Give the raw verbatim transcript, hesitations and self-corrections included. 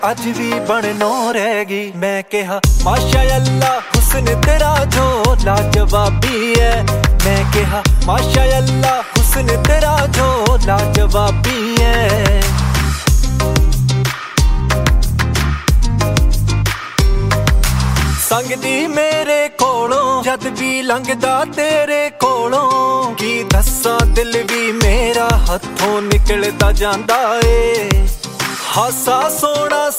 ਅੱਜ ਵੀ ਬਣਨੋਂ ਰਹਿ गई। मैं कहा माशा अल्लाह हुस्न तेरा जो लाजवाबी है। मैं कहा माशा अल्लाह हुस्न तेरा जो लाजवाबी है। संगदी मेरे कोलों जद भी लंघदा तेरे कोलों की दस्सां दिल भी मेरा हथों निकलदा जांदा ए। हासा सोना